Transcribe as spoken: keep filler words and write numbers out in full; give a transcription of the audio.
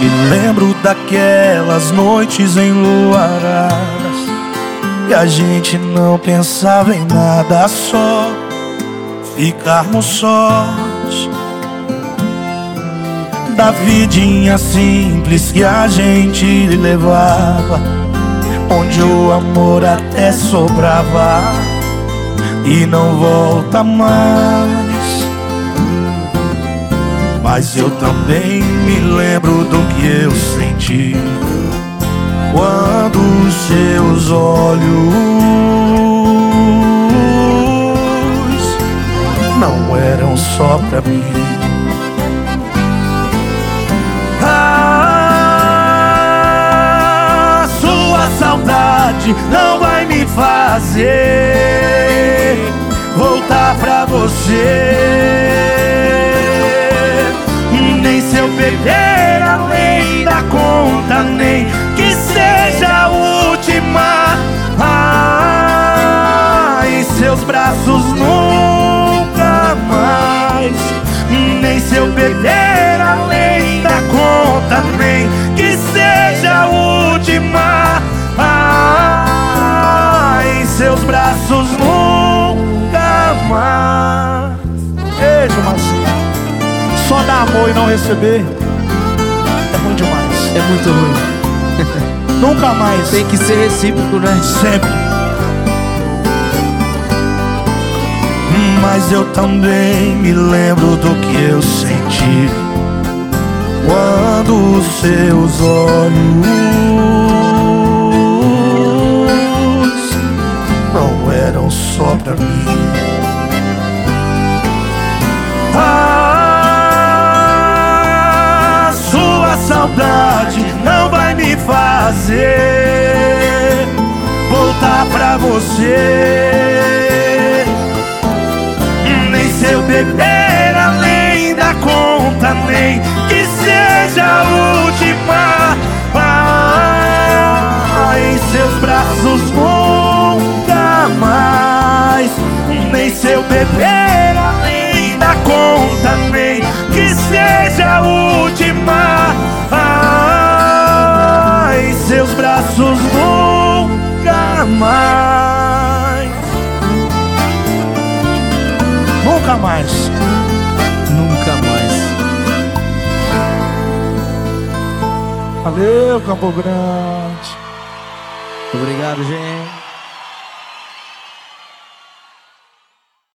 Me lembro daquelas noites enluaradas e a gente não pensava em nada, só ficarmos sós. Da vidinha simples que a gente levava, onde o amor até sobrava e não volta mais. Mas eu também me lembro do que eu senti quando os seus olhos não eram só pra mim. Ah, sua saudade não vai me fazer voltar pra você. Nem se eu beber além da conta, nem que seja a última. Ah, em seus braços nunca mais. Nem se eu beber além da conta, nem que seja a última. Ah, em seus braços nunca mais. Beijo, Marcinho. Só dar amor e não receber é ruim demais. É muito ruim. Nunca mais. Tem que ser recíproco, né? Sempre. Mas eu também me lembro do que eu senti quando os seus olhos não eram só pra mim. Ah, sua saudade não vai me fazer voltar pra você. Nem se eu beber além da conta, nem que seja a última. Ah, em seus braços nunca mais. Nem se eu beber além da conta, nem que seja a última. Ah, em seus braços nunca mais. Nunca mais. Nunca mais. Valeu, Campo Grande. Obrigado, gente.